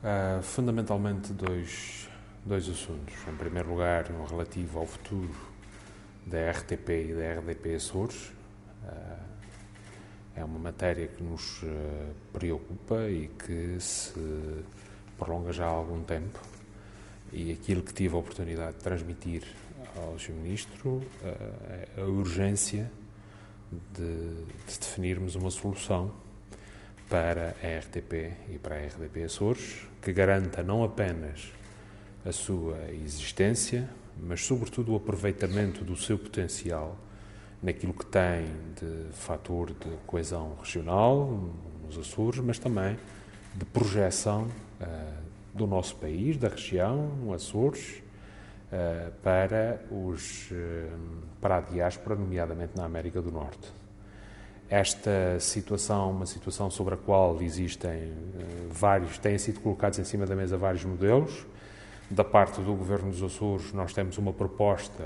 Fundamentalmente dois assuntos. Em primeiro lugar, no relativo ao futuro da RTP e da RDP Açores. É uma matéria que nos preocupa e que se prolonga já há algum tempo. E aquilo que tive a oportunidade de transmitir ao Sr. Ministro é a urgência de definirmos uma solução para a RTP e para a RDP Açores, que garanta não apenas a sua existência, mas sobretudo o aproveitamento do seu potencial naquilo que tem de fator de coesão regional nos Açores, mas também de projeção do nosso país, da região, Açores, para a diáspora, nomeadamente na América do Norte. Esta situação, uma situação sobre a qual têm sido colocados em cima da mesa vários modelos. Da parte do Governo dos Açores, nós temos uma proposta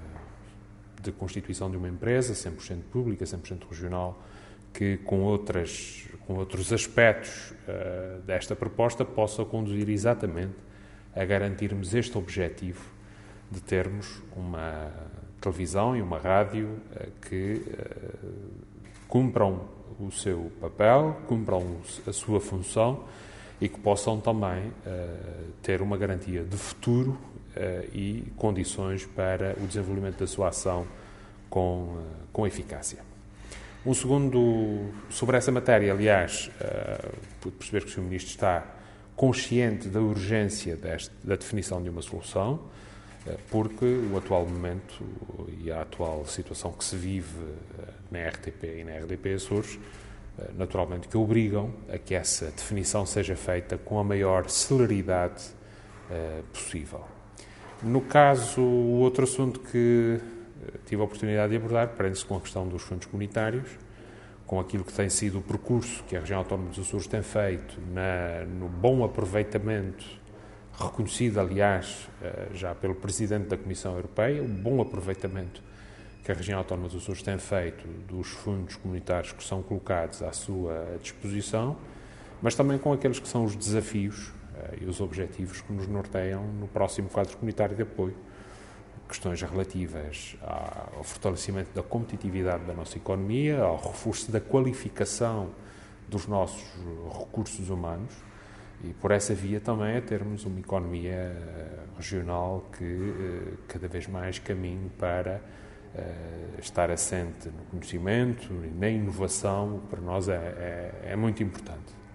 de constituição de uma empresa 100% pública, 100% regional, que com outros aspectos desta proposta possa conduzir exatamente a garantirmos este objetivo de termos uma televisão e uma rádio que cumpram o seu papel, cumpram a sua função e que possam também ter uma garantia de futuro e condições para o desenvolvimento da sua ação com eficácia. Um segundo, sobre essa matéria, aliás, pude perceber que o Sr. Ministro está consciente da urgência da definição de uma solução, porque o atual momento e a atual situação que se vive na RTP e na RDP Açores, naturalmente que obrigam a que essa definição seja feita com a maior celeridade possível. No caso, o outro assunto que tive a oportunidade de abordar prende-se com a questão dos fundos comunitários, com aquilo que tem sido o percurso que a região autónoma dos Açores tem feito no bom aproveitamento, reconhecido, aliás, já pelo Presidente da Comissão Europeia, o bom aproveitamento que a região autónoma dos Açores tem feito dos fundos comunitários que são colocados à sua disposição, mas também com aqueles que são os desafios e os objetivos que nos norteiam no próximo quadro comunitário de apoio. Questões relativas ao fortalecimento da competitividade da nossa economia, ao reforço da qualificação dos nossos recursos humanos e, por essa via, também a termos uma economia regional que cada vez mais caminhe para estar assente no conhecimento e na inovação, para nós é muito importante.